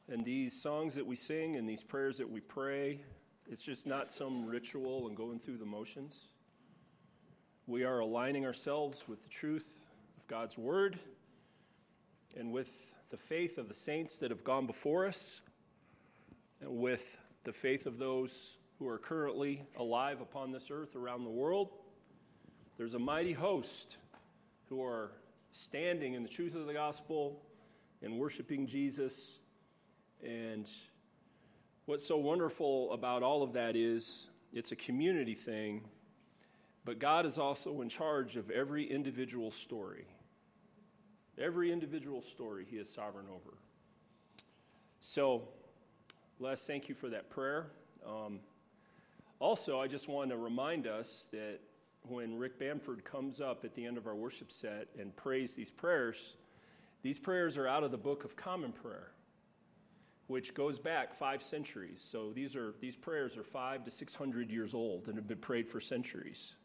And these songs that we sing and these prayers that we pray, it's just not some ritual and going through the motions. We are aligning ourselves with the truth of God's Word and with the faith of the saints that have gone before us and with the faith of those who are currently alive upon this earth around the world. There's a mighty host who are standing in the truth of the gospel and worshiping Jesus. And what's so wonderful about all of that is it's a community thing, but God is also in charge of every individual story. Every individual story He is sovereign over. So, Les, thank you for that prayer. Also, I just want to remind us that when Rick Bamford comes up at the end of our worship set and prays these prayers are out of the Book of Common Prayer, which goes back 5 centuries. So these prayers are 500 to 600 years old and have been prayed for centuries.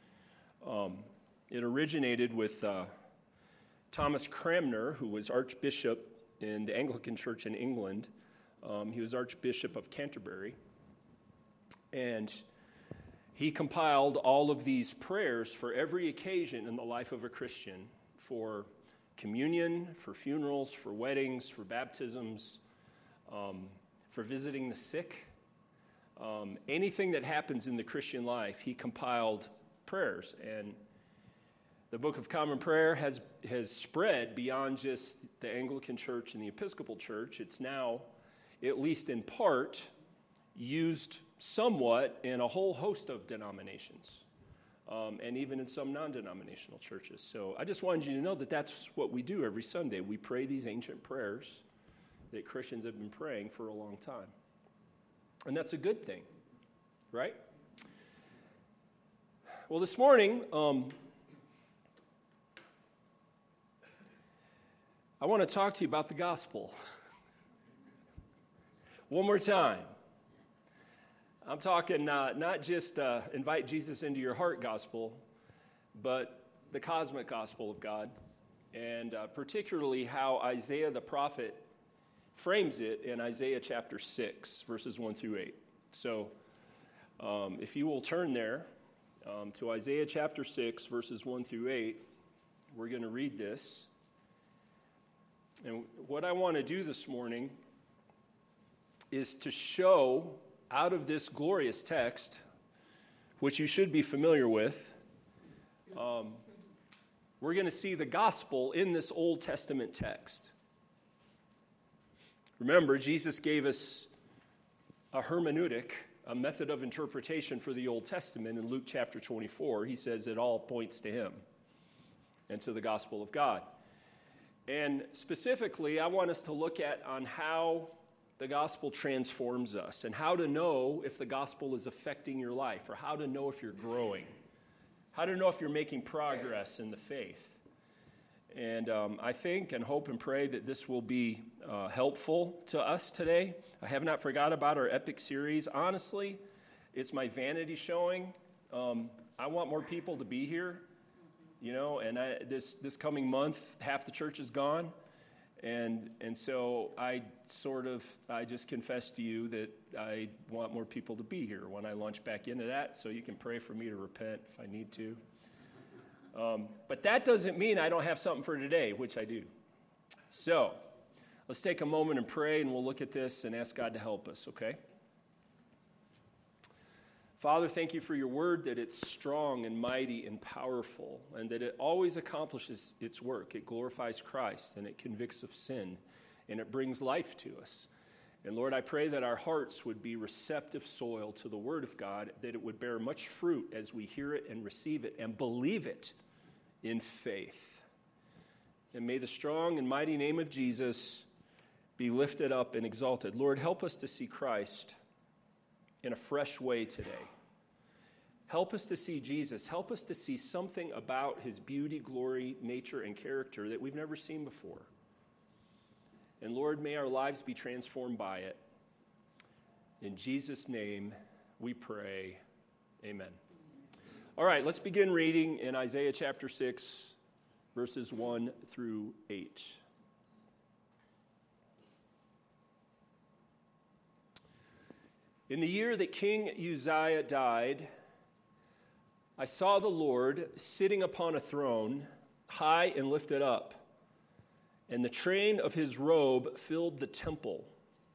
It originated with Thomas Cranmer, who was Archbishop in the Anglican Church in England. He was Archbishop of Canterbury. And he compiled all of these prayers for every occasion in the life of a Christian, for communion, for funerals, for weddings, for baptisms, for visiting the sick. Anything that happens in the Christian life, he compiled prayers. And the Book of Common Prayer has spread beyond just the Anglican Church and the Episcopal Church. It's now, at least in part, used somewhat in a whole host of denominations, and even in some non-denominational churches. So I just wanted you to know that that's what we do every Sunday. We pray these ancient prayers that Christians have been praying for a long time. And that's a good thing, right? Well, this morning, I want to talk to you about the gospel. One more time. I'm talking not just invite Jesus into your heart gospel, but the cosmic gospel of God, and particularly how Isaiah the prophet frames it in Isaiah chapter 6, verses 1 through 8. So if you will turn there to Isaiah chapter 6, verses 1 through 8, we're going to read this. And what I want to do this morning is to show out of this glorious text, which you should be familiar with, we're going to see the gospel in this Old Testament text. Remember, Jesus gave us a hermeneutic, a method of interpretation for the Old Testament in Luke chapter 24. He says it all points to Him and to the gospel of God. And specifically, I want us to look at on how the gospel transforms us and how to know if the gospel is affecting your life, or how to know if you're growing, how to know if you're making progress in the faith. And I think and hope and pray that this will be helpful to us today. I have not forgot about our Epic series. Honestly, it's my vanity showing. I want more people to be here, and this coming month, half the church is gone. And so I just confess to you that I want more people to be here when I launch back into that, so you can pray for me to repent if I need to. But that doesn't mean I don't have something for today, which I do. So let's take a moment and pray, and we'll look at this and ask God to help us, okay? Father, thank you for your word, that it's strong and mighty and powerful, and that it always accomplishes its work. It glorifies Christ, and it convicts of sin, and it brings life to us. And Lord, I pray that our hearts would be receptive soil to the word of God, that it would bear much fruit as we hear it and receive it and believe it in faith. And may the strong and mighty name of Jesus be lifted up and exalted. Lord, help us to see Christ in a fresh way today. Help us to see Jesus. Help us to see something about His beauty, glory, nature, and character that we've never seen before. And Lord, may our lives be transformed by it. In Jesus' name we pray. Amen. All right, let's begin reading in Isaiah chapter 6, verses 1 through 8. In the year that King Uzziah died, I saw the Lord sitting upon a throne, high and lifted up, and the train of his robe filled the temple.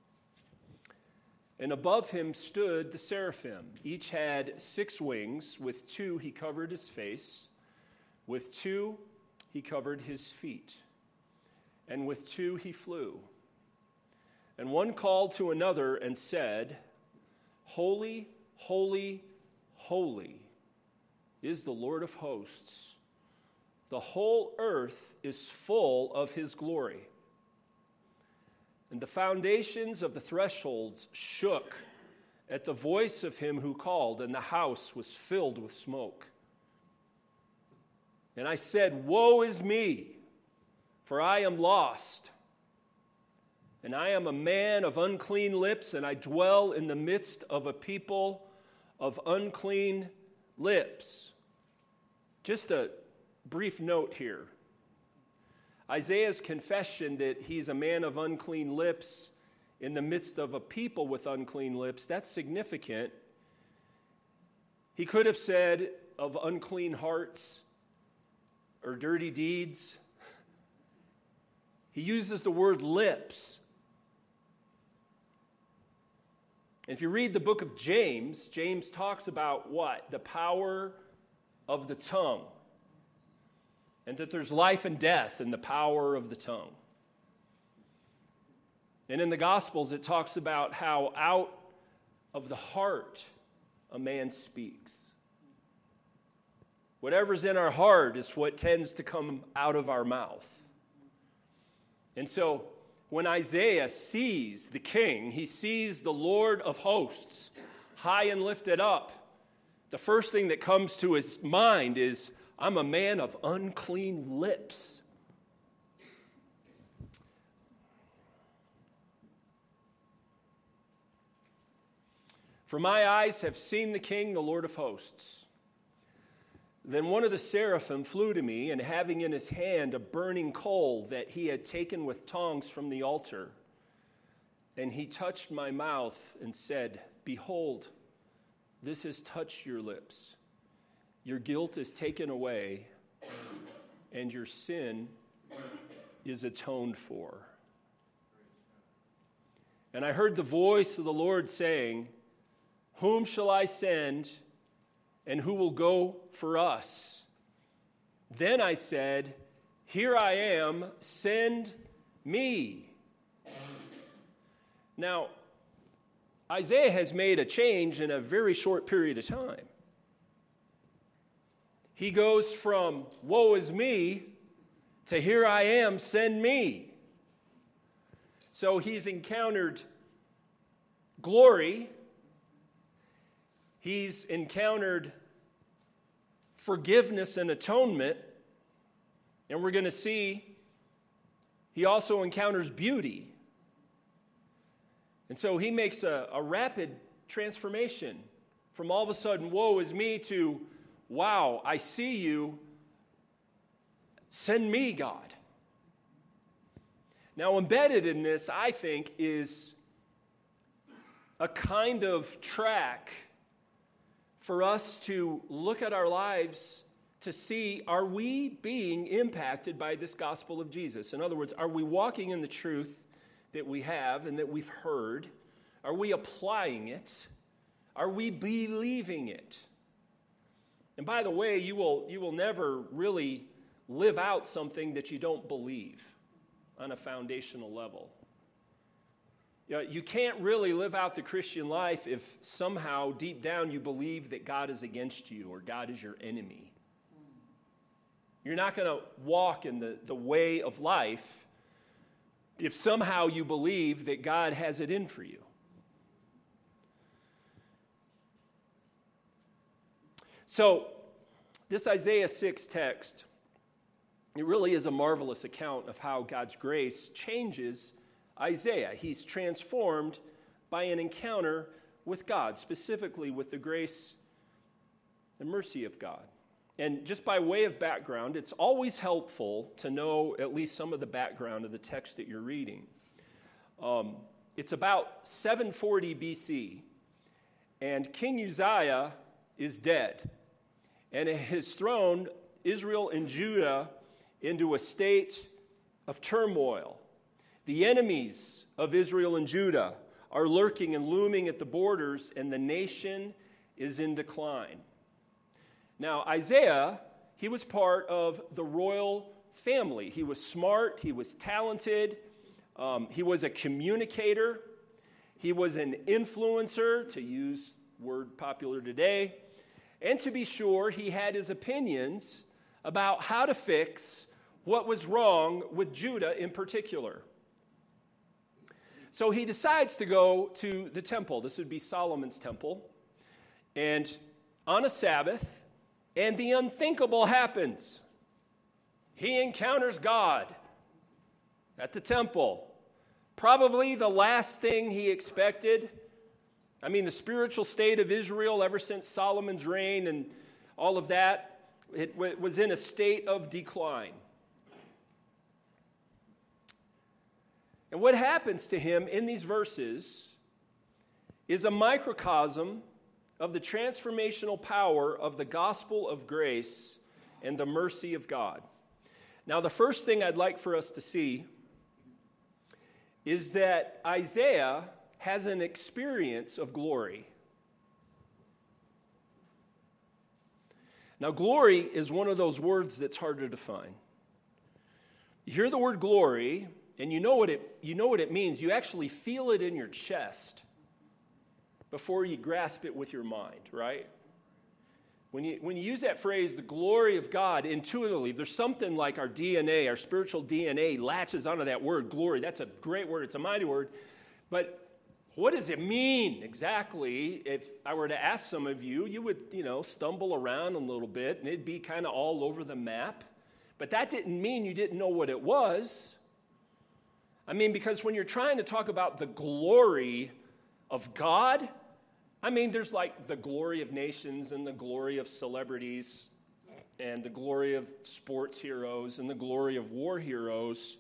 And above him stood the seraphim. Each had 6 wings. With 2 he covered his face. With 2 he covered his feet. And with 2 he flew. And one called to another and said, Holy, holy, holy is the Lord of hosts. The whole earth is full of his glory. And the foundations of the thresholds shook at the voice of him who called, and the house was filled with smoke. And I said, Woe is me, for I am lost. And I am a man of unclean lips, and I dwell in the midst of a people of unclean lips. Just a brief note here. Isaiah's confession that he's a man of unclean lips in the midst of a people with unclean lips, that's significant. He could have said of unclean hearts or dirty deeds. He uses the word lips. And if you read the book of James, James talks about what? The power of the tongue. And that there's life and death in the power of the tongue. And in the Gospels, it talks about how out of the heart a man speaks. Whatever's in our heart is what tends to come out of our mouth. And so when Isaiah sees the king, he sees the Lord of hosts high and lifted up. The first thing that comes to his mind is, I'm a man of unclean lips. For my eyes have seen the King, the Lord of hosts. Then one of the seraphim flew to me, and having in his hand a burning coal that he had taken with tongs from the altar, and he touched my mouth and said, Behold, this has touched your lips. Your guilt is taken away, and your sin is atoned for. And I heard the voice of the Lord saying, Whom shall I send, and who will go for us? Then I said, Here I am, send me. Now, Isaiah has made a change in a very short period of time. He goes from, woe is me, to here I am, send me. So he's encountered glory. He's encountered forgiveness and atonement. And we're going to see he also encounters beauty. And so he makes a rapid transformation from all of a sudden, woe is me, to wow, I see you. Send me, God. Now, embedded in this, I think, is a kind of track for us to look at our lives to see, are we being impacted by this gospel of Jesus? In other words, are we walking in the truth that we have and that we've heard? Are we applying it? Are we believing it? And by the way, you will never really live out something that you don't believe on a foundational level. You can't really live out the Christian life if somehow deep down you believe that God is against you or God is your enemy. You're not going to walk in the way of life if somehow you believe that God has it in for you. So, this Isaiah 6 text, it really is a marvelous account of how God's grace changes Isaiah. He's transformed by an encounter with God, specifically with the grace and mercy of God. And just by way of background, it's always helpful to know at least some of the background of the text that you're reading. It's about 740 BC, and King Uzziah is dead. And it has thrown Israel and Judah into a state of turmoil. The enemies of Israel and Judah are lurking and looming at the borders, and the nation is in decline. Now, Isaiah, he was part of the royal family. He was smart, he was talented, he was a communicator, he was an influencer, to use word popular today, and to be sure, he had his opinions about how to fix what was wrong with Judah in particular. So he decides to go to the temple. This would be Solomon's temple. And on a Sabbath, and the unthinkable happens. He encounters God at the temple. Probably the last thing he expected. I mean, the spiritual state of Israel ever since Solomon's reign and all of that, it was in a state of decline. And what happens to him in these verses is a microcosm of the transformational power of the gospel of grace and the mercy of God. Now, the first thing I'd like for us to see is that Isaiah has an experience of glory. Now, glory is one of those words that's hard to define. You hear the word glory, and you know what it means. You actually feel it in your chest before you grasp it with your mind, right? When you use that phrase, the glory of God, intuitively, there's something like our DNA, our spiritual DNA latches onto that word, glory. That's a great word. It's a mighty word. But what does it mean exactly? If I were to ask some of you, you would, stumble around a little bit, and it'd be kind of all over the map. But that didn't mean you didn't know what it was. I mean, because when you're trying to talk about the glory of God, I mean, there's like the glory of nations and the glory of celebrities and the glory of sports heroes and the glory of war heroes.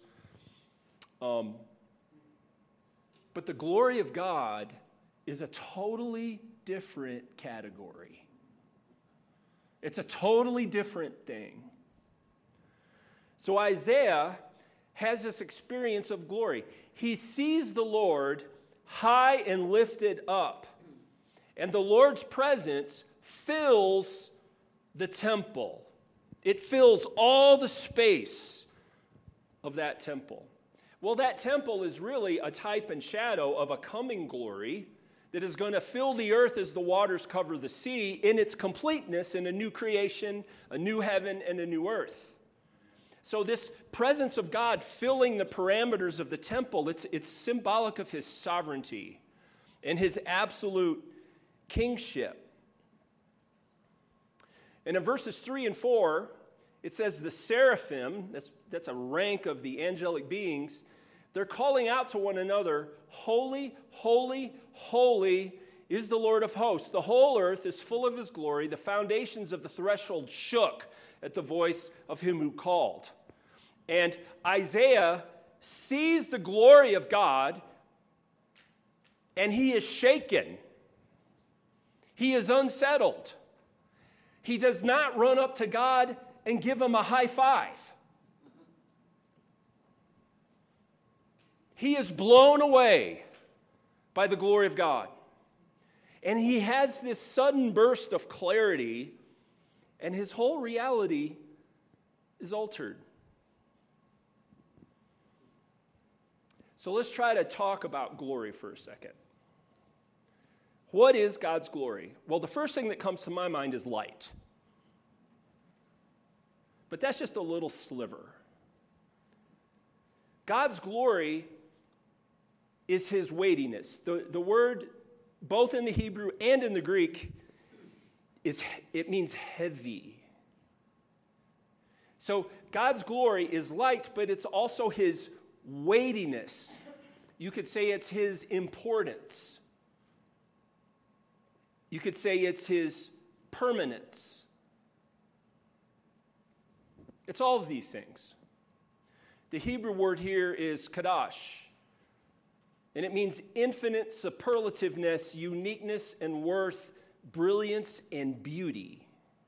But the glory of God is a totally different category. It's a totally different thing. So Isaiah has this experience of glory. He sees the Lord high and lifted up, and the Lord's presence fills the temple. It fills all the space of that temple. Well, that temple is really a type and shadow of a coming glory that is going to fill the earth as the waters cover the sea in its completeness in a new creation, a new heaven, and a new earth. So this presence of God filling the parameters of the temple, it's symbolic of his sovereignty and his absolute kingship. And in verses 3 and 4, it says the seraphim, that's a rank of the angelic beings, they're calling out to one another, "Holy, holy, holy is the Lord of hosts. The whole earth is full of his glory. The foundations of the threshold shook at the voice of him who called." And Isaiah sees the glory of God, and he is shaken. He is unsettled. He does not run up to God and give him a high five. He is blown away by the glory of God. And he has this sudden burst of clarity, and his whole reality is altered. So let's try to talk about glory for a second. What is God's glory? Well, the first thing that comes to my mind is light. But that's just a little sliver. God's glory is his weightiness. The word, both in the Hebrew and in the Greek, it means heavy. So God's glory is light, but it's also his weightiness. You could say it's his importance. You could say it's his permanence. It's all of these things. The Hebrew word here is kadosh. And it means infinite superlativeness, uniqueness and worth, brilliance and beauty.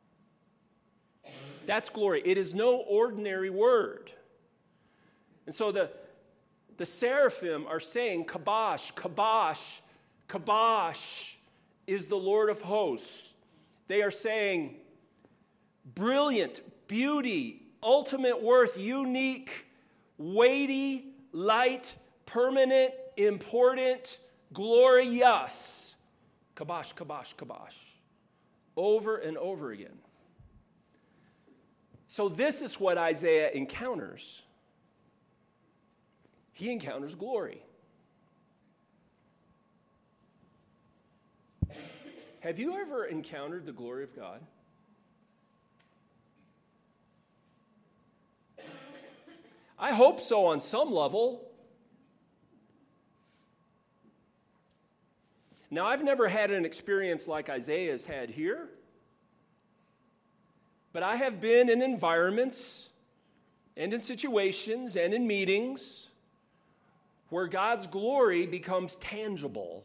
That's glory. It is no ordinary word. And so the seraphim are saying, Kabosh, Kabosh, Kabosh is the Lord of hosts. They are saying, brilliant, beauty, ultimate worth, unique, weighty, light, permanent, important, glorious. Kabosh, Kabosh, Kabosh. Over and over again. So this is what Isaiah encounters. He encounters glory. Have you ever encountered the glory of God? I hope so on some level. Now, I've never had an experience like Isaiah's had here, but I have been in environments and in situations and in meetings where God's glory becomes tangible.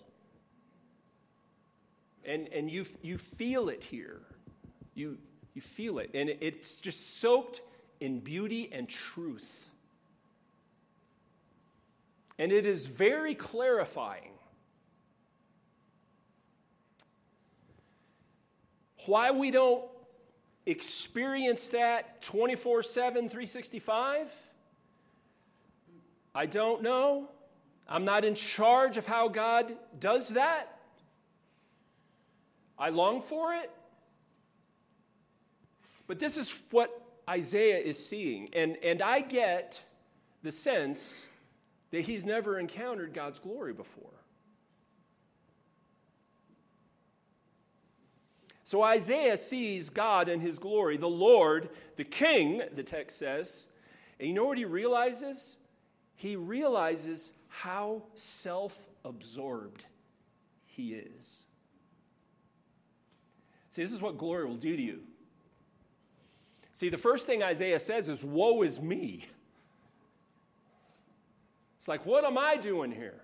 And you feel it here. You feel it. And it's just soaked in beauty and truth. And it is very clarifying. Why we don't experience that 24/7, 365, I don't know. I'm not in charge of how God does that. I long for it. But this is what Isaiah is seeing. And I get the sense that he's never encountered God's glory before. So Isaiah sees God in his glory, the Lord, the King, the text says. And you know what he realizes? He realizes how self-absorbed he is. See, this is what glory will do to you. See, the first thing Isaiah says is, woe is me. It's like, what am I doing here?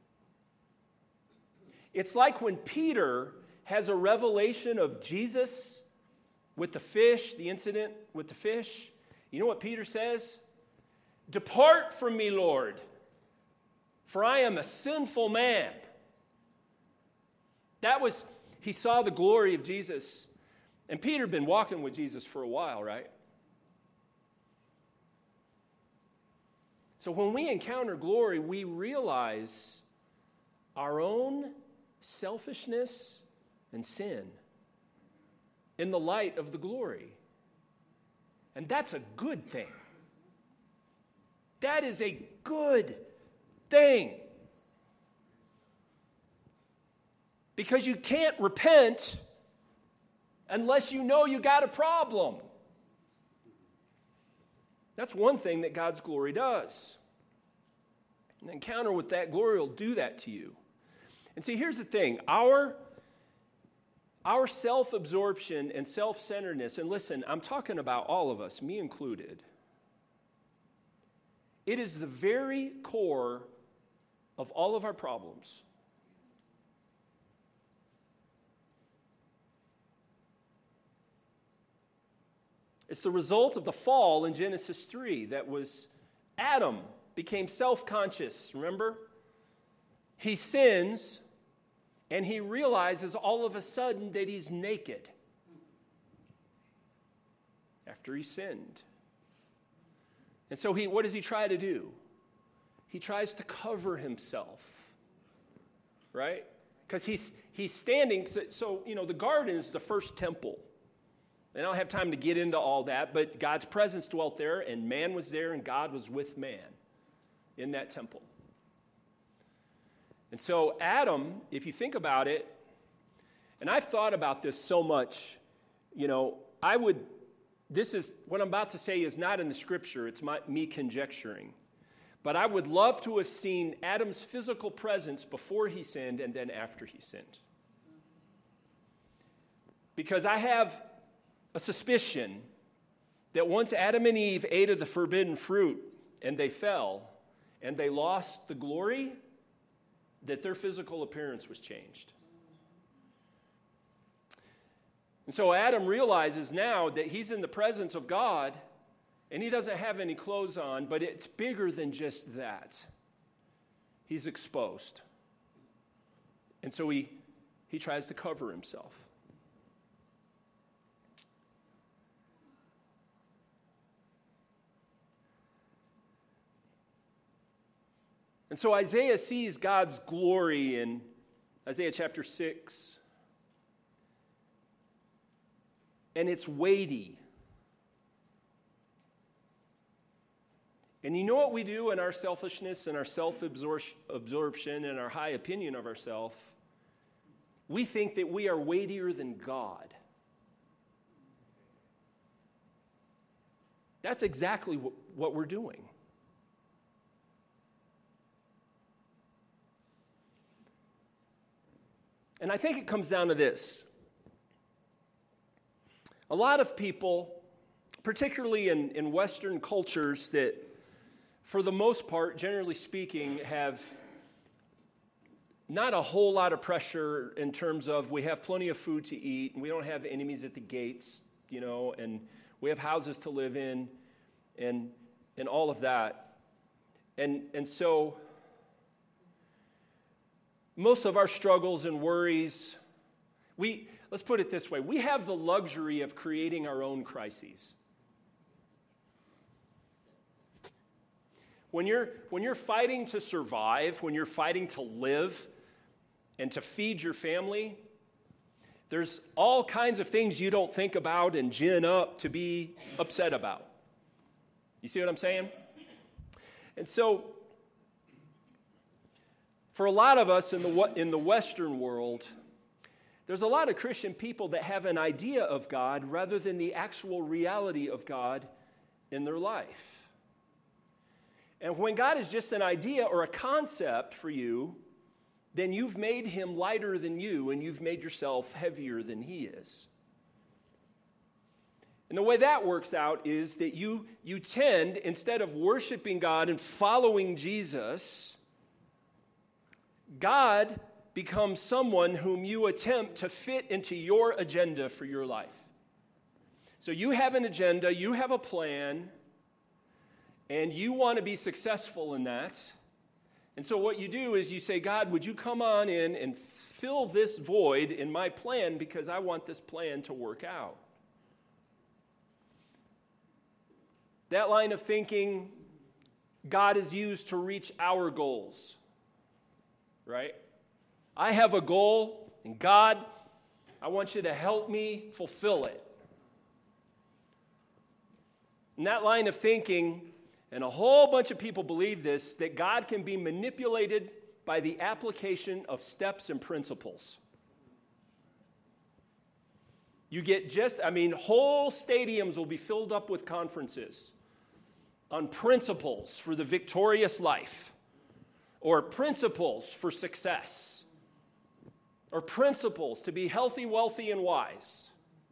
It's like when Peter has a revelation of Jesus with the fish, the incident with the fish. You know what Peter says? Depart from me, Lord, for I am a sinful man. He saw the glory of Jesus. And Peter had been walking with Jesus for a while, right? So when we encounter glory, we realize our own selfishness and sin in the light of the glory. And that's a good thing. That is a good thing. Because you can't repent unless you know you got a problem. That's one thing that God's glory does. An encounter with that glory will do that to you. And see, here's the thing. Our self-absorption and self-centeredness, and listen, I'm talking about all of us, me included. It is the very core of all of our problems. It's the result of the fall in Genesis 3. That was Adam became self-conscious, remember? He sins, and he realizes all of a sudden that he's naked after he sinned. And so what does he try to do? He tries to cover himself, right? Because he's standing, so the garden is the first temple. And I don't have time to get into all that, but God's presence dwelt there, and man was there, and God was with man in that temple. And so Adam, if you think about it, and I've thought about this so much, this is, what I'm about to say is not in the scripture, it's me conjecturing. But I would love to have seen Adam's physical presence before he sinned and then after he sinned. Because I have a suspicion that once Adam and Eve ate of the forbidden fruit and they fell and they lost the glory, that their physical appearance was changed. And so Adam realizes now that he's in the presence of God, and he doesn't have any clothes on, but it's bigger than just that. He's exposed. And so he tries to cover himself. And so Isaiah sees God's glory in Isaiah chapter 6. And it's weighty. And you know what we do in our selfishness and our self-absorption and our high opinion of ourselves? We think that we are weightier than God. That's exactly what we're doing. And I think it comes down to this. A lot of people, particularly in Western cultures that, for the most part, generally speaking, have not a whole lot of pressure in terms of we have plenty of food to eat, and we don't have enemies at the gates, and we have houses to live in, and all of that. And so most of our struggles and worries, let's put it this way, we have the luxury of creating our own crises. When you're fighting to survive, when you're fighting to live and to feed your family, there's all kinds of things you don't think about and gin up to be upset about. You see what I'm saying? And so, for a lot of us in the Western world, there's a lot of Christian people that have an idea of God rather than the actual reality of God in their life. And when God is just an idea or a concept for you, then you've made him lighter than you, and you've made yourself heavier than he is. And the way that works out is that you tend, instead of worshiping God and following Jesus, God becomes someone whom you attempt to fit into your agenda for your life. So you have an agenda, you have a plan, and you want to be successful in that. And so what you do is you say, God, would you come on in and fill this void in my plan because I want this plan to work out. That line of thinking, God is used to reach our goals, right? I have a goal, and God, I want you to help me fulfill it. And that line of thinking, and a whole bunch of people believe this, that God can be manipulated by the application of steps and principles. You get whole stadiums will be filled up with conferences on principles for the victorious life, or principles for success, or principles to be healthy, wealthy, and wise.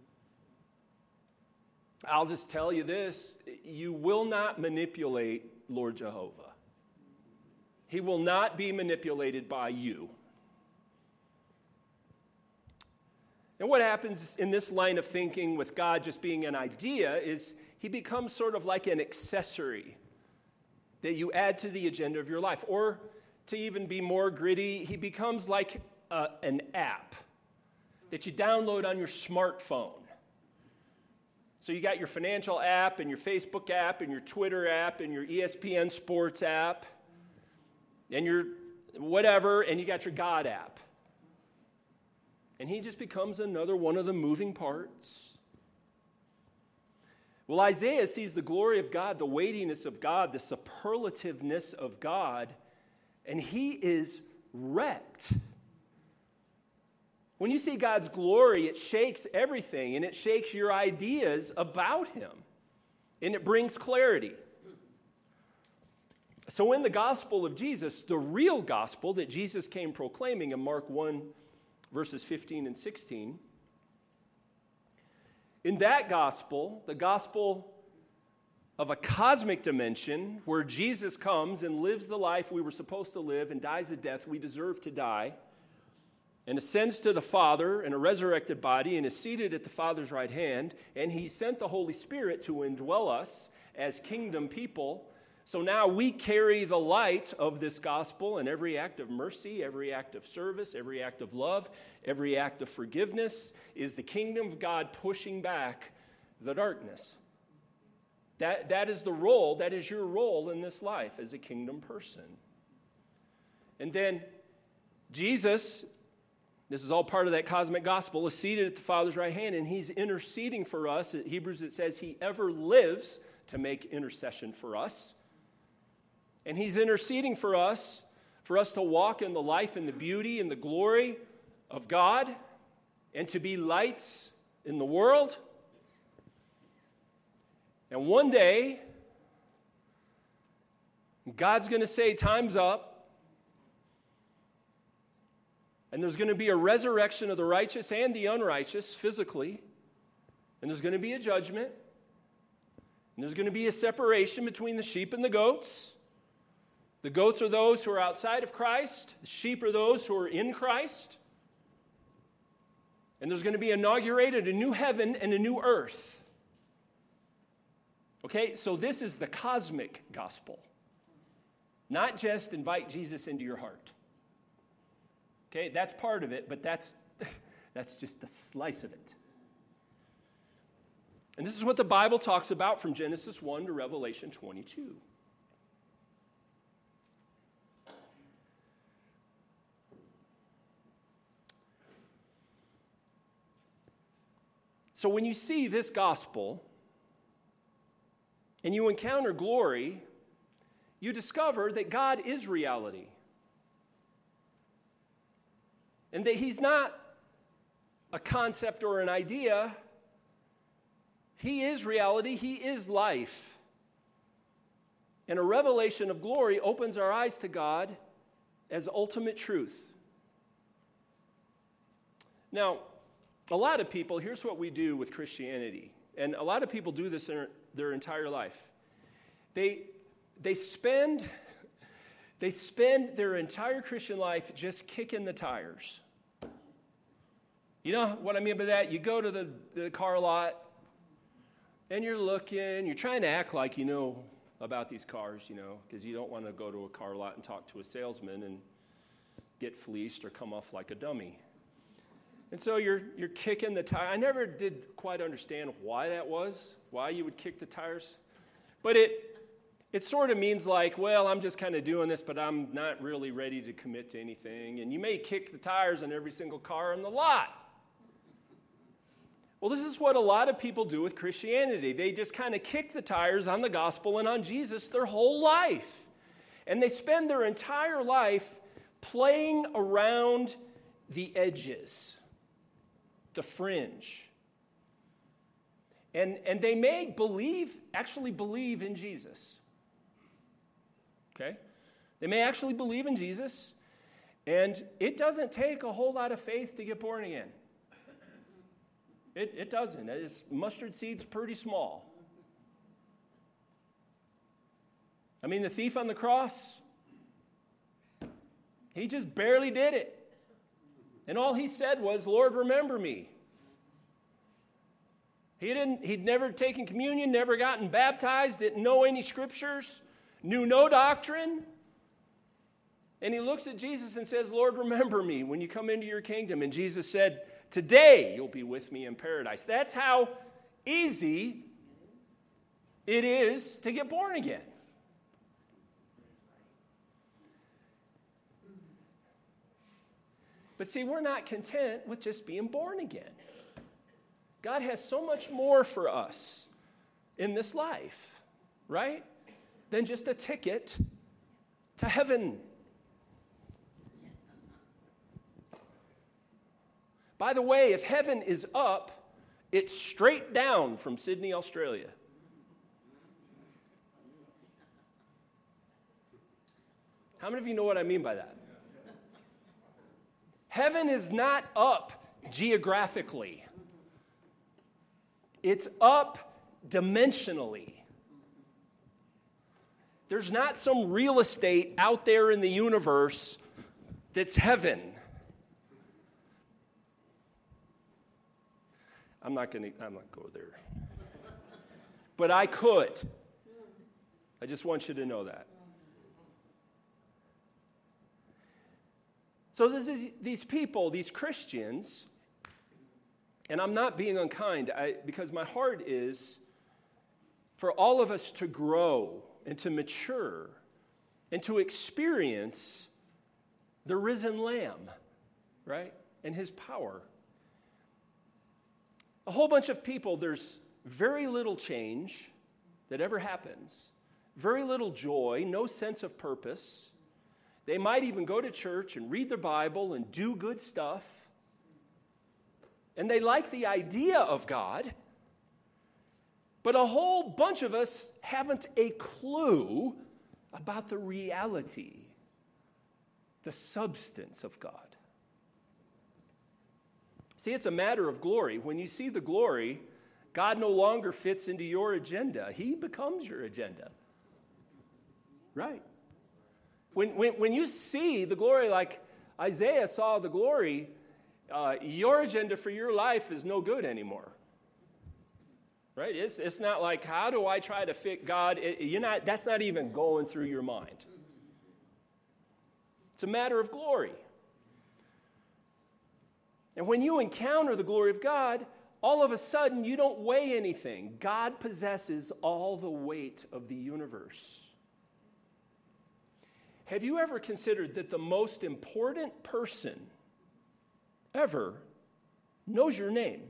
I'll just tell you this, you will not manipulate Lord Jehovah. He will not be manipulated by you. And what happens in this line of thinking with God just being an idea is he becomes sort of like an accessory that you add to the agenda of your life. Or to even be more gritty, he becomes like an app that you download on your smartphone. So you got your financial app and your Facebook app and your Twitter app and your ESPN Sports app and your whatever, and you got your God app. And he just becomes another one of the moving parts. Well, Isaiah sees the glory of God, the weightiness of God, the superlativeness of God, and he is wrecked. When you see God's glory, it shakes everything, and it shakes your ideas about him, and it brings clarity. So in the gospel of Jesus, the real gospel that Jesus came proclaiming in Mark 1, verses 15 and 16, in that gospel, the gospel of a cosmic dimension where Jesus comes and lives the life we were supposed to live and dies a death we deserve to die, and ascends to the Father in a resurrected body and is seated at the Father's right hand, and he sent the Holy Spirit to indwell us as kingdom people. So now we carry the light of this gospel, and every act of mercy, every act of service, every act of love, every act of forgiveness is the kingdom of God pushing back the darkness. That is the role, that is your role in this life as a kingdom person. And then Jesus, this is all part of that cosmic gospel, is seated at the Father's right hand, and he's interceding for us. In Hebrews it says he ever lives to make intercession for us. And he's interceding for us to walk in the life and the beauty and the glory of God and to be lights in the world. And one day, God's going to say, time's up. And there's going to be a resurrection of the righteous and the unrighteous physically. And there's going to be a judgment. And there's going to be a separation between the sheep and the goats. The goats are those who are outside of Christ. The sheep are those who are in Christ. And there's going to be inaugurated a new heaven and a new earth. Okay, so this is the cosmic gospel. Not just invite Jesus into your heart. Okay, that's part of it, but that's just a slice of it. And this is what the Bible talks about from Genesis 1 to Revelation 22. So when you see this gospel and you encounter glory, you discover that God is reality. And that he's not a concept or an idea. He is reality. He is life. And a revelation of glory opens our eyes to God as ultimate truth. Now, a lot of people, here's what we do with Christianity. And a lot of people do this in their entire life. They spend their entire Christian life just kicking the tires. You know what I mean by that? You go to the car lot, and you're looking, you're trying to act like you know about these cars, because you don't want to go to a car lot and talk to a salesman and get fleeced or come off like a dummy. And so you're kicking the tire. I never did quite understand why that was, why you would kick the tires. But it sort of means like, well, I'm just kind of doing this, but I'm not really ready to commit to anything. And you may kick the tires on every single car in the lot. Well, this is what a lot of people do with Christianity. They just kind of kick the tires on the gospel and on Jesus their whole life. And they spend their entire life playing around the edges, the fringe. And they may actually believe in Jesus. Okay? They may actually believe in Jesus, and it doesn't take a whole lot of faith to get born again. It doesn't. Mustard seed's pretty small. I mean, the thief on the cross, he just barely did it. And all he said was, Lord, remember me. He'd never taken communion, never gotten baptized, didn't know any scriptures, knew no doctrine. And he looks at Jesus and says, Lord, remember me when you come into your kingdom. And Jesus said, today you'll be with me in paradise. That's how easy it is to get born again. But see, we're not content with just being born again. God has so much more for us in this life, right? Than just a ticket to heaven. By the way, if heaven is up, it's straight down from Sydney, Australia. How many of you know what I mean by that? Heaven is not up geographically. It's up dimensionally. There's not some real estate out there in the universe that's heaven. I'm not going to go there. But I could. I just want you to know that. So these people, these Christians, and I'm not being unkind, because my heart is for all of us to grow and to mature and to experience the risen Lamb, right? And his power. A whole bunch of people, there's very little change that ever happens, very little joy, no sense of purpose. They might even go to church and read the Bible and do good stuff. And they like the idea of God. But a whole bunch of us haven't a clue about the reality, the substance of God. See, it's a matter of glory. When you see the glory, God no longer fits into your agenda. He becomes your agenda. Right? When you see the glory like Isaiah saw the glory, your agenda for your life is no good anymore. Right? It's not like, how do I try to fit God? That's not even going through your mind. It's a matter of glory. And when you encounter the glory of God, all of a sudden you don't weigh anything. God possesses all the weight of the universe. Have you ever considered that the most important person ever knows your name?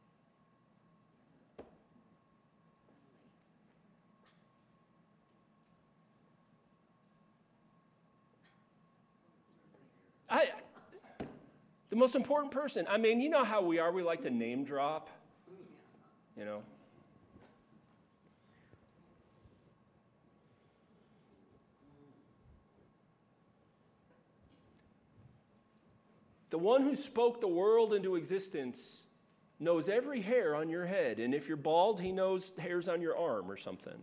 The most important person. I mean, you know how we are. We like to name drop, you know. The one who spoke the world into existence knows every hair on your head. And if you're bald, he knows hairs on your arm or something.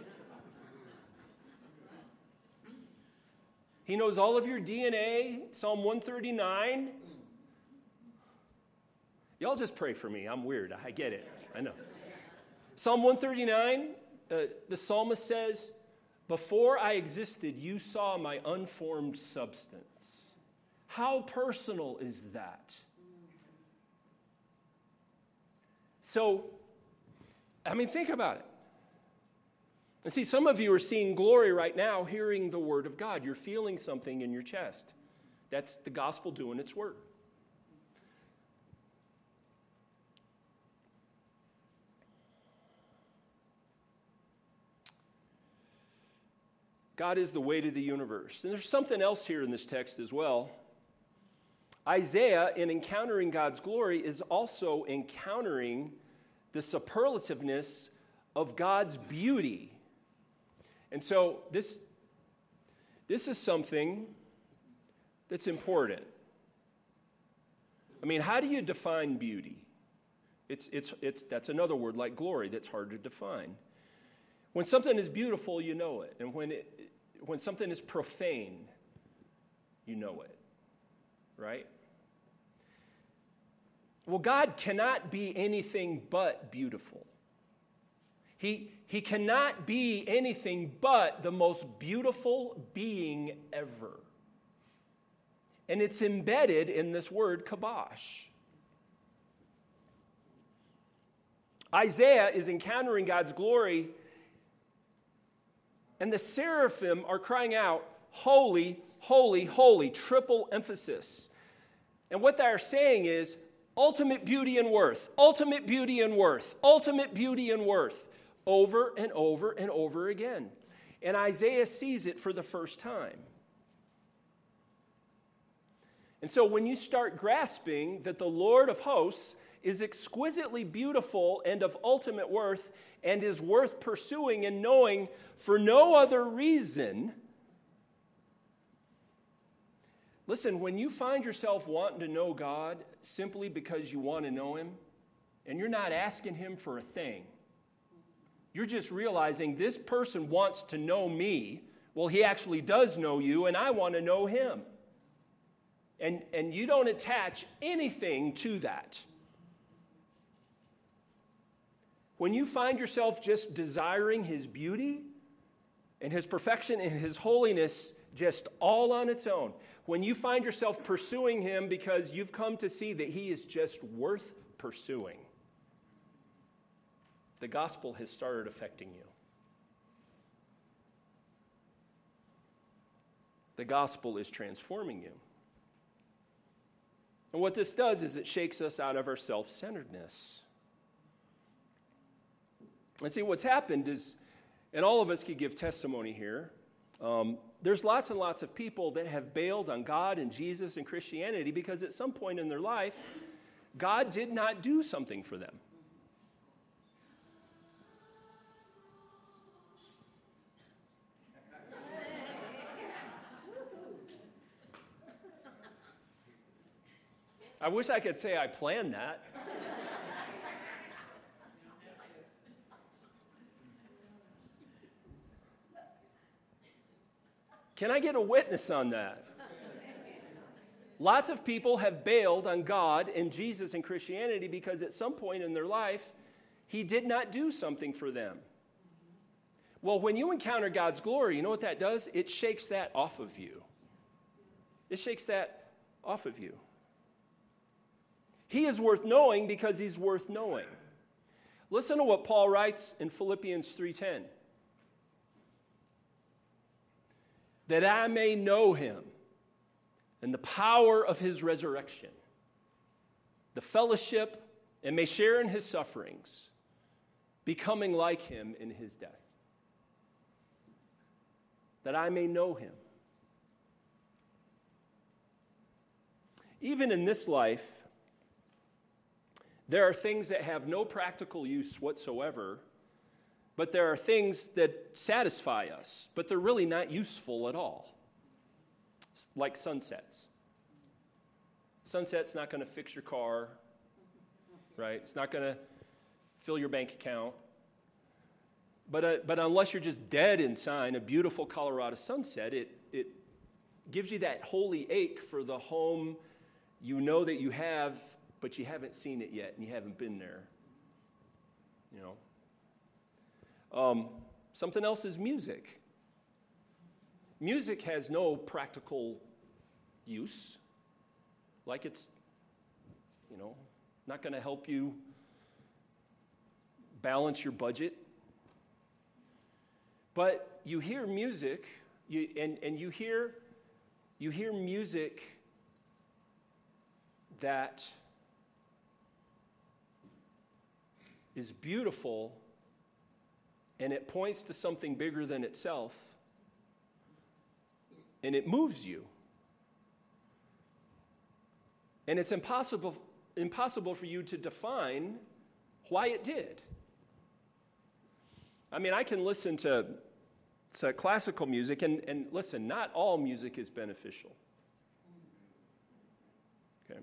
He knows all of your DNA, Psalm 139. Y'all just pray for me. I'm weird. I get it. I know. Psalm 139, the psalmist says, "Before I existed, you saw my unformed substance." How personal is that? So, I mean, think about it. And see, some of you are seeing glory right now, hearing the word of God. You're feeling something in your chest. That's the gospel doing its work. God is the weight of the universe. And there's something else here in this text as well. Isaiah, in encountering God's glory, is also encountering the superlativeness of God's beauty. And so this is something that's important. I mean, how do you define beauty? That's another word like glory that's hard to define. When something is beautiful, you know it. And when something is profane, you know it. Right? Well, God cannot be anything but beautiful. He cannot be anything but the most beautiful being ever. And it's embedded in this word, kabosh. Isaiah is encountering God's glory, and the seraphim are crying out, "Holy, holy, holy," triple emphasis. And what they are saying is, ultimate beauty and worth, ultimate beauty and worth, ultimate beauty and worth, over and over and over again. And Isaiah sees it for the first time. And so when you start grasping that the Lord of hosts is exquisitely beautiful and of ultimate worth and is worth pursuing and knowing for no other reason. Listen, when you find yourself wanting to know God simply because you want to know him, and you're not asking him for a thing, you're just realizing this person wants to know me, Well, he actually does know you, and I want to know him. And you don't attach anything to that. When you find yourself just desiring his beauty and his perfection and his holiness just all on its own, when you find yourself pursuing him because you've come to see that he is just worth pursuing, the gospel has started affecting you. The gospel is transforming you. And what this does is it shakes us out of our self-centeredness. And see, what's happened is, and all of us could give testimony here, there's lots and lots of people that have bailed on God and Jesus and Christianity because at some point in their life, God did not do something for them. I wish I could say I planned that. Can I get a witness on that? Lots of people have bailed on God and Jesus and Christianity because at some point in their life, he did not do something for them. Well, when you encounter God's glory, you know what that does? It shakes that off of you. It shakes that off of you. He is worth knowing because he's worth knowing. Listen to what Paul writes in Philippians 3:10. That I may know him and the power of his resurrection, the fellowship, and may share in his sufferings, becoming like him in his death. That I may know him. Even in this life, there are things that have no practical use whatsoever, but there are things that satisfy us, but they're really not useful at all. Like sunsets. Sunset's not going to fix your car, right? It's not going to fill your bank account. But unless you're just dead inside, a beautiful Colorado sunset, it gives you that holy ache for the home you know that you have, but you haven't seen it yet, and you haven't been there. You know. Something else is music. Music has no practical use. Like it's, not going to help you balance your budget. But you hear music, and you hear music that is beautiful, and it points to something bigger than itself, and it moves you. And it's impossible for you to define why it did. I mean, I can listen to classical music, and listen, not all music is beneficial. Okay.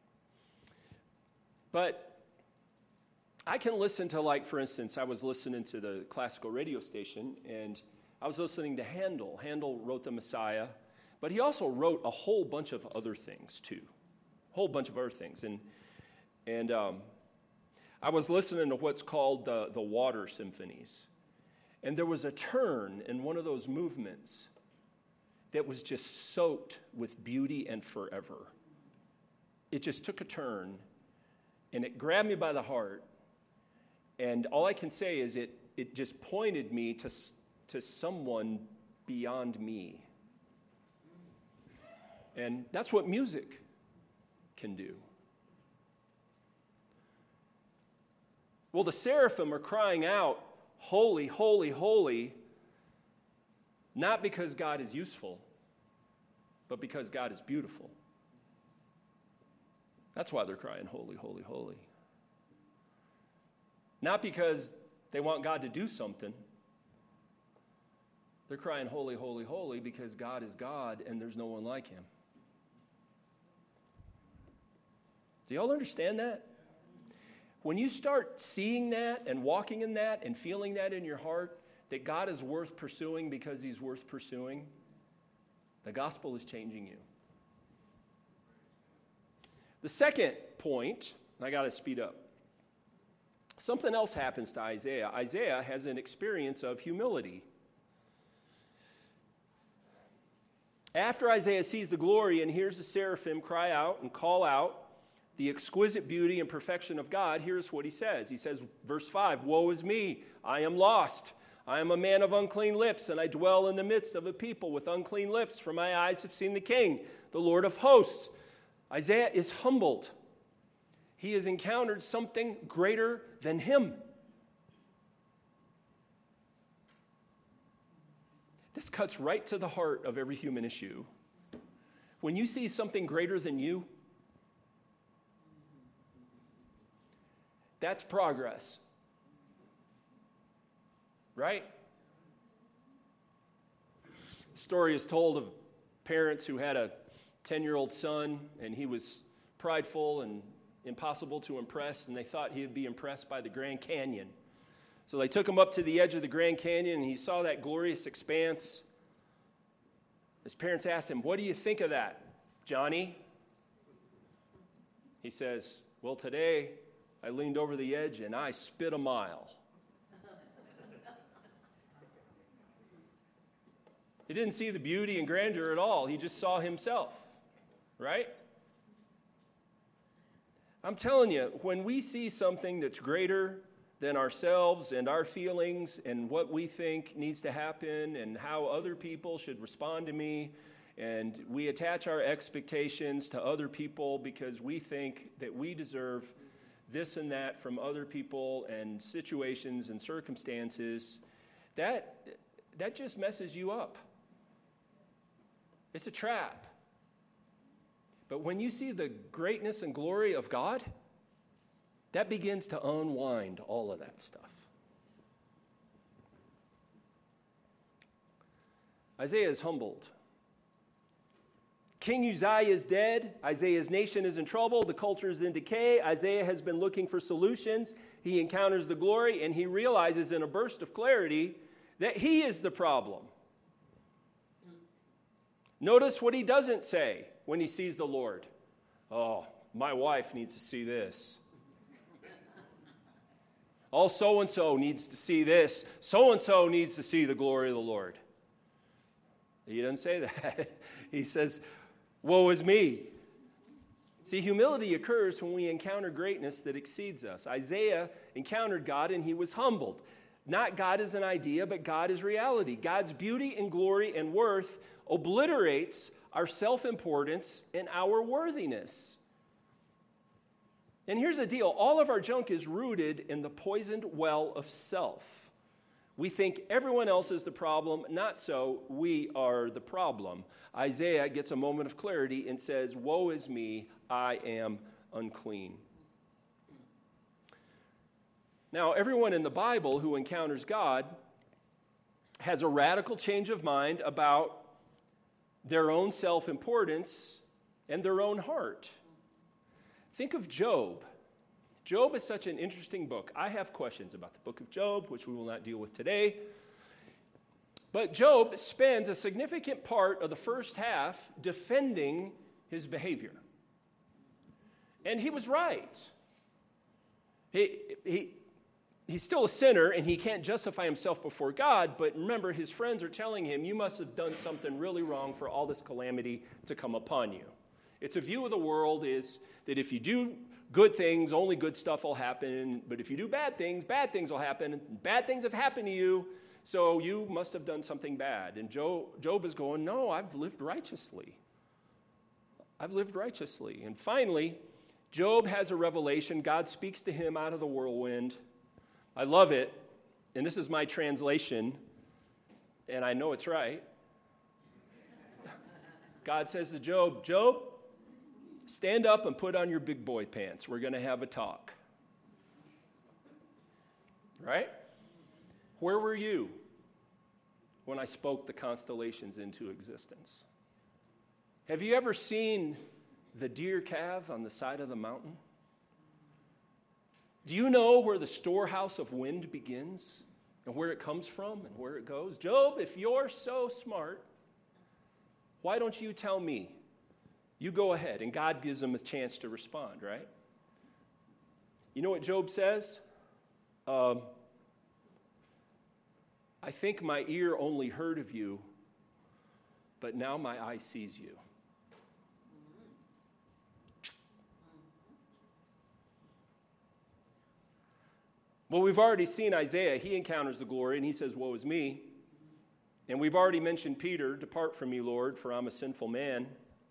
But I can listen to, like, for instance, I was listening to the classical radio station, and I was listening to Handel. Handel wrote the Messiah, but he also wrote a whole bunch of other things, too. A whole bunch of other things. And I was listening to what's called the Water Symphonies. And there was a turn in one of those movements that was just soaked with beauty and forever. It just took a turn, and it grabbed me by the heart. And all I can say is it just pointed me to someone beyond me. And that's what music can do. Well, the seraphim are crying out, "Holy, holy, holy," not because God is useful, but because God is beautiful. That's why they're crying, "Holy, holy, holy." Not because they want God to do something. They're crying, "Holy, holy, holy," because God is God and there's no one like him. Do y'all understand that? When you start seeing that and walking in that and feeling that in your heart, that God is worth pursuing because he's worth pursuing, the gospel is changing you. The second point, and I got to speed up. Something else happens to Isaiah. Isaiah has an experience of humility. After Isaiah sees the glory and hears the seraphim cry out and call out the exquisite beauty and perfection of God, here's what he says. He says, verse 5, "Woe is me, I am lost. I am a man of unclean lips, and I dwell in the midst of a people with unclean lips, for my eyes have seen the King, the Lord of hosts." Isaiah is humbled. He has encountered something greater than him. This cuts right to the heart of every human issue. When you see something greater than you, that's progress. Right? The story is told of parents who had a 10-year-old son, and he was prideful and impossible to impress, and they thought he'd be impressed by the Grand Canyon. So they took him up to the edge of the Grand Canyon, and he saw that glorious expanse. His parents asked him, "What do you think of that, Johnny?" He says, "Well, today I leaned over the edge and I spit a mile." He didn't see the beauty and grandeur at all. He just saw himself, right? I'm telling you, when we see something that's greater than ourselves and our feelings and what we think needs to happen and how other people should respond to me, and we attach our expectations to other people because we think that we deserve this and that from other people and situations and circumstances, that just messes you up. It's a trap. But when you see the greatness and glory of God, that begins to unwind all of that stuff. Isaiah is humbled. King Uzziah is dead. Isaiah's nation is in trouble. The culture is in decay. Isaiah has been looking for solutions. He encounters the glory, and he realizes in a burst of clarity that he is the problem. Notice what he doesn't say when he sees the Lord. "Oh, my wife needs to see this. Oh, so-and-so needs to see this. So-and-so needs to see the glory of the Lord." He doesn't say that. He says, "Woe is me." See, humility occurs when we encounter greatness that exceeds us. Isaiah encountered God and he was humbled. Not God as an idea, but God as reality. God's beauty and glory and worth obliterates our self-importance and our worthiness. And here's the deal. All of our junk is rooted in the poisoned well of self. We think everyone else is the problem. Not so. We are the problem. Isaiah gets a moment of clarity and says, "Woe is me, I am unclean." Now, everyone in the Bible who encounters God has a radical change of mind about their own self-importance and their own heart. Think of Job. Job is such an interesting book. I have questions about the book of Job, which we will not deal with today. But Job spends a significant part of the first half defending his behavior. And he was right. He's still a sinner, and he can't justify himself before God, but remember, his friends are telling him, "You must have done something really wrong for all this calamity to come upon you." It's a view of the world is that if you do good things, only good stuff will happen, but if you do bad things will happen, and bad things have happened to you, so you must have done something bad. And Job is going, "No, I've lived righteously. I've lived righteously." And finally, Job has a revelation. God speaks to him out of the whirlwind. I love it, and this is my translation, and I know it's right. God says to Job, "Job, stand up and put on your big boy pants. We're going to have a talk." Right? Where were you when I spoke the constellations into existence? Have you ever seen the deer calf on the side of the mountain? Do you know where the storehouse of wind begins? and where it comes from and where it goes. Job, if you're so smart, why don't you tell me? You go ahead. And God gives him a chance to respond, right? You know what Job says? I think my ear only heard of you, but now my eye sees you. Well, we've already seen Isaiah. He encounters the glory, and he says, woe is me. And we've already mentioned Peter, depart from me, Lord, for I'm a sinful man.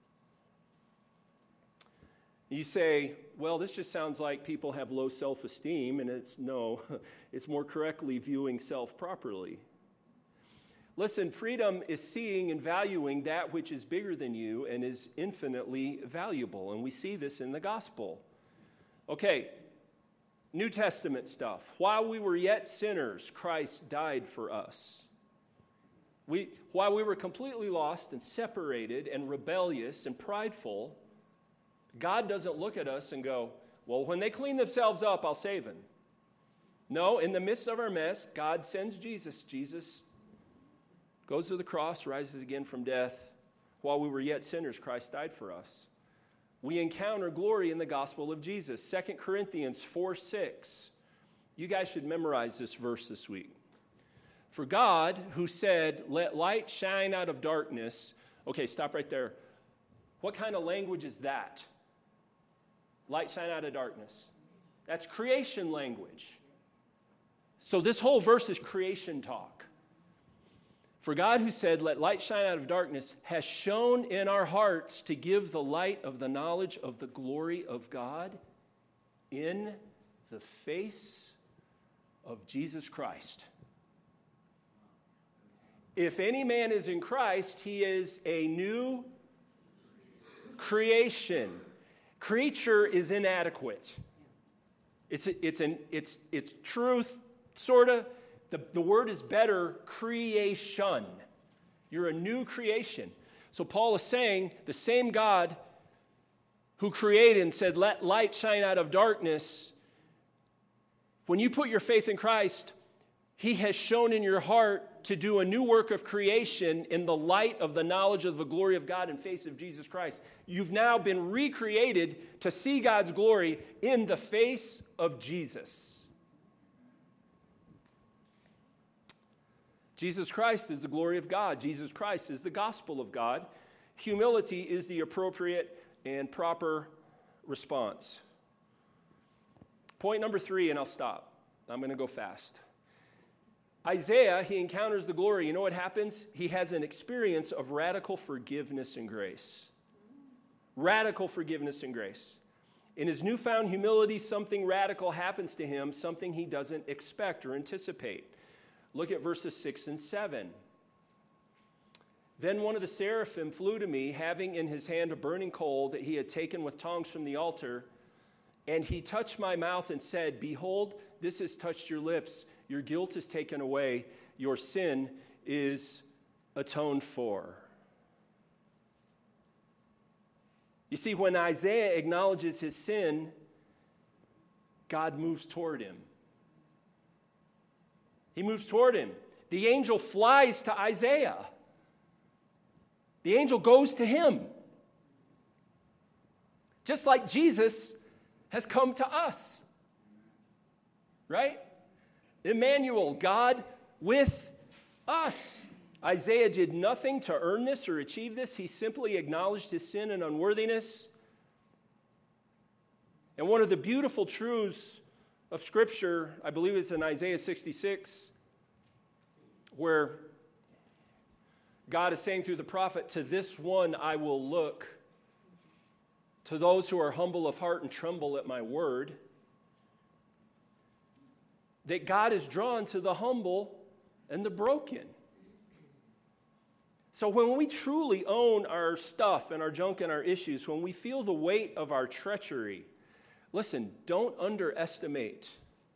You say, well, this just sounds like people have low self-esteem, and it's more correctly viewing self properly. Listen, freedom is seeing and valuing that which is bigger than you and is infinitely valuable, and we see this in the gospel. Okay, New Testament stuff. While we were yet sinners, Christ died for us. While we were completely lost and separated and rebellious and prideful, God doesn't look at us and go, well, when they clean themselves up, I'll save them. No, in the midst of our mess, God sends Jesus. Jesus goes to the cross, rises again from death. While we were yet sinners, Christ died for us. We encounter glory in the gospel of Jesus. 2 Corinthians 4:6. You guys should memorize this verse this week. For God, who said, let light shine out of darkness. Okay, stop right there. What kind of language is that? Light shine out of darkness. That's creation language. So this whole verse is creation talk. For God, who said, let light shine out of darkness, has shone in our hearts to give the light of the knowledge of the glory of God in the face of Jesus Christ. If any man is in Christ, he is a new creation. Creature is inadequate. It's truth, sort of. The word is better, creation. You're a new creation. So Paul is saying the same God who created and said, let light shine out of darkness, when you put your faith in Christ, he has shown in your heart to do a new work of creation in the light of the knowledge of the glory of God in face of Jesus Christ. You've now been recreated to see God's glory in the face of Jesus. Jesus Christ is the glory of God. Jesus Christ is the gospel of God. Humility is the appropriate and proper response. Point number 3, and I'll stop. I'm going to go fast. Isaiah, he encounters the glory. You know what happens? He has an experience of radical forgiveness and grace. Radical forgiveness and grace. In his newfound humility, something radical happens to him, something he doesn't expect or anticipate. Look at verses 6 and 7. Then one of the seraphim flew to me, having in his hand a burning coal that he had taken with tongs from the altar, and he touched my mouth and said, behold, this has touched your lips. Your guilt is taken away. Your sin is atoned for. You see, when Isaiah acknowledges his sin, God moves toward him. He moves toward him. The angel flies to Isaiah. The angel goes to him. Just like Jesus has come to us. Right? Emmanuel, God with us. Isaiah did nothing to earn this or achieve this. He simply acknowledged his sin and unworthiness. And one of the beautiful truths of Scripture, I believe it's in Isaiah 66, where God is saying through the prophet, to this one I will look, to those who are humble of heart and tremble at my word, that God is drawn to the humble and the broken. So when we truly own our stuff and our junk and our issues, when we feel the weight of our treachery, listen, don't underestimate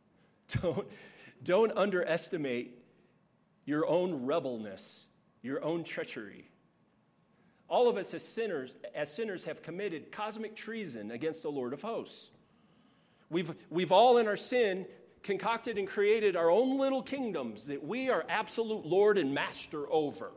your own rebelness, your own treachery. All of us as sinners have committed cosmic treason against the Lord of hosts. We've all in our sin concocted and created our own little kingdoms that we are absolute Lord and master over.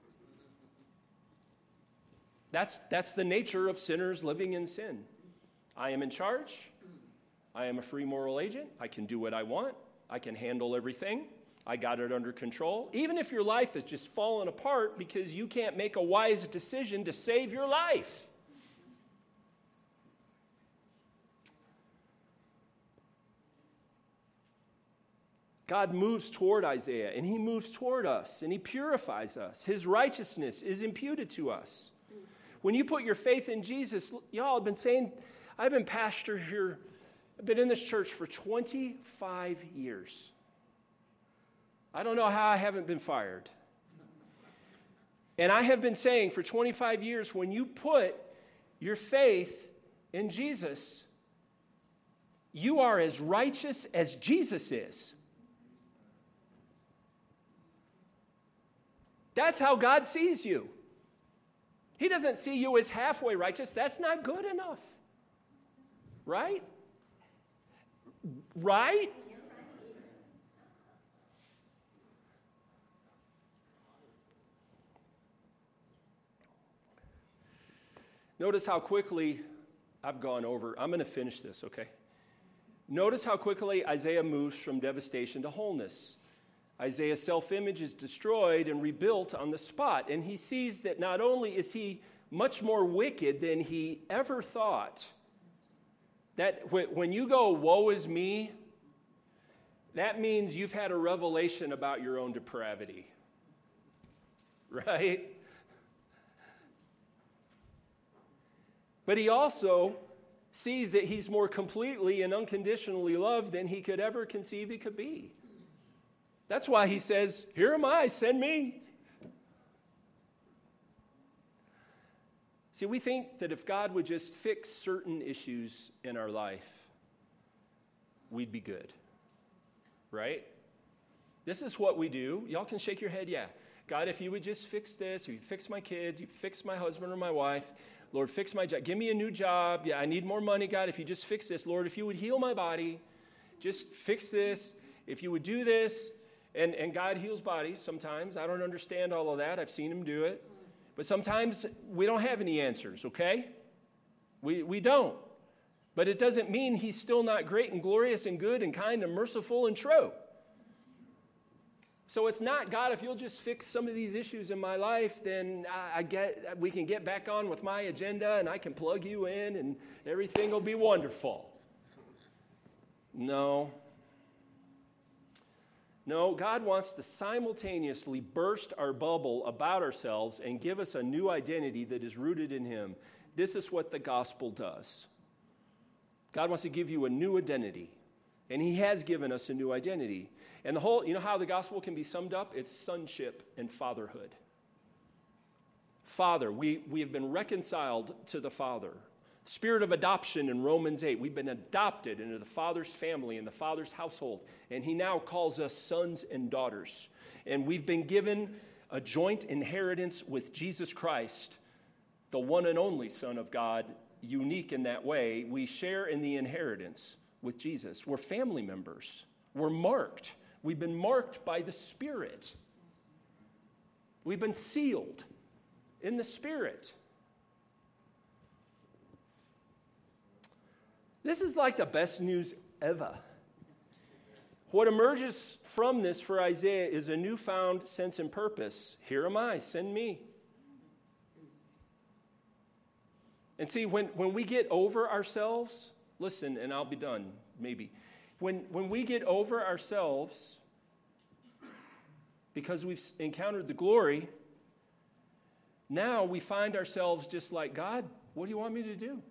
That's the nature of sinners living in sin. I am in charge. I am a free moral agent. I can do what I want. I can handle everything. I got it under control. Even if your life is just falling apart because you can't make a wise decision to save your life. God moves toward Isaiah, and he moves toward us, and he purifies us. His righteousness is imputed to us. When you put your faith in Jesus, y'all, I've been pastor here, I've been in this church for 25 years. I don't know how I haven't been fired. And I have been saying for 25 years, when you put your faith in Jesus, you are as righteous as Jesus is. That's how God sees you. He doesn't see you as halfway righteous. That's not good enough. Right? Right? Notice how quickly I've gone over. I'm going to finish this, okay? Notice how quickly Isaiah moves from devastation to wholeness. Isaiah's self-image is destroyed and rebuilt on the spot, and he sees that not only is he much more wicked than he ever thought, that when you go, woe is me, that means you've had a revelation about your own depravity, right? But he also sees that he's more completely and unconditionally loved than he could ever conceive he could be. That's why he says, here am I, send me. See, we think that if God would just fix certain issues in our life, we'd be good, right? This is what we do. Y'all can shake your head, yeah. God, if you would just fix this, if you fix my kids, you fix my husband or my wife, Lord, fix my job. Give me a new job. Yeah, I need more money, God. If you just fix this, Lord, if you would heal my body, just fix this. If you would do this, and God heals bodies sometimes. I don't understand all of that. I've seen him do it. But sometimes we don't have any answers, okay? We don't. But it doesn't mean he's still not great and glorious and good and kind and merciful and true. So it's not, God, if you'll just fix some of these issues in my life, then we can get back on with my agenda and I can plug you in and everything will be wonderful. No, God wants to simultaneously burst our bubble about ourselves and give us a new identity that is rooted in him. This is what the gospel does. God wants to give you a new identity, and he has given us a new identity. And you know how the gospel can be summed up? It's sonship and fatherhood. Father, we have been reconciled to the Father. Spirit of adoption in Romans 8. We've been adopted into the Father's family and the Father's household. And he now calls us sons and daughters. And we've been given a joint inheritance with Jesus Christ, the one and only Son of God, unique in that way. We share in the inheritance with Jesus. We're family members. We're marked. We've been marked by the Spirit. We've been sealed in the Spirit. This is like the best news ever. What emerges from this for Isaiah is a newfound sense and purpose. Here am I, send me. And see, when we get over ourselves, listen, and I'll be done, maybe. When we get over ourselves, because we've encountered the glory, now we find ourselves just like, God, what do you want me to do?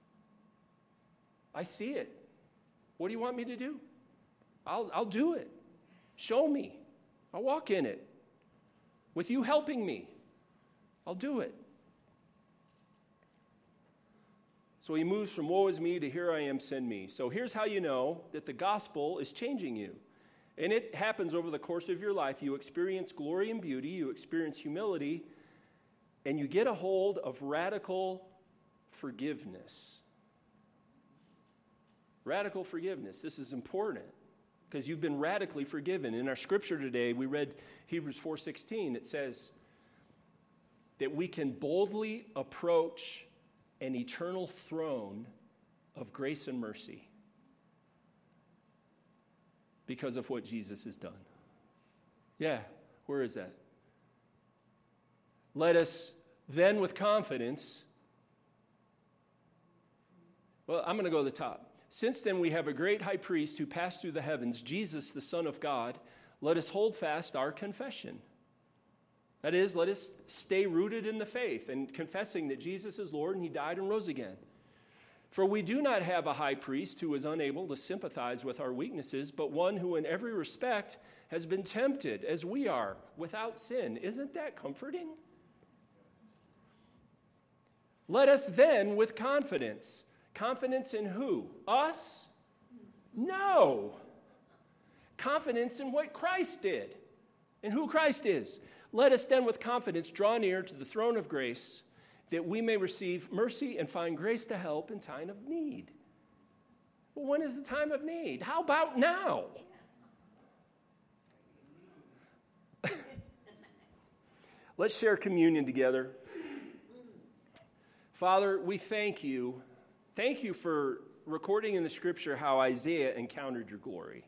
I see it. What do you want me to do? I'll do it. Show me. I'll walk in it. With you helping me, I'll do it. So he moves from woe is me to here I am, send me. So here's how you know that the gospel is changing you. And it happens over the course of your life. You experience glory and beauty, you experience humility, and you get a hold of radical forgiveness. Radical forgiveness. This is important. because you've been radically forgiven. In our scripture today, we read Hebrews 4:16. It says that we can boldly approach an eternal throne of grace and mercy because of what Jesus has done. Yeah, where is that? Let us then with confidence, well, I'm going to go to the top. Since then we have a great high priest who passed through the heavens, Jesus, the Son of God, let us hold fast our confession. That is, let us stay rooted in the faith and confessing that Jesus is Lord and he died and rose again. For we do not have a high priest who is unable to sympathize with our weaknesses, but one who in every respect has been tempted as we are, without sin. Isn't that comforting? Let us then with confidence. Confidence in who? Us? No. Confidence in what Christ did and who Christ is. Let us then with confidence draw near to the throne of grace that we may receive mercy and find grace to help in time of need. Well, when is the time of need? How about now? Let's share communion together. Father, we thank you. Thank you for recording in the scripture how Isaiah encountered your glory.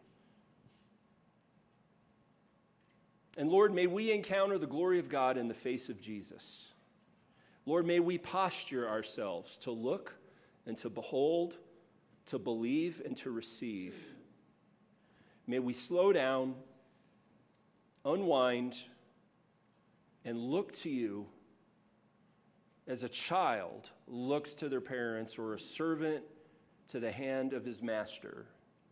And Lord, may we encounter the glory of God in the face of Jesus. Lord, may we posture ourselves to look and to behold, to believe and to receive. May we slow down, unwind, and look to you as a child looks to their parents or a servant to the hand of his master.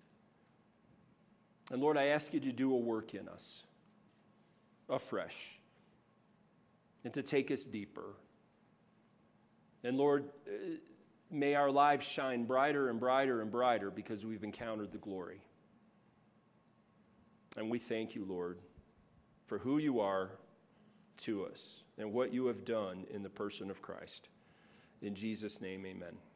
And Lord, I ask you to do a work in us afresh and to take us deeper. And Lord, may our lives shine brighter and brighter and brighter because we've encountered the glory. And we thank you, Lord, for who you are to us and what you have done in the person of Christ. In Jesus' name, amen.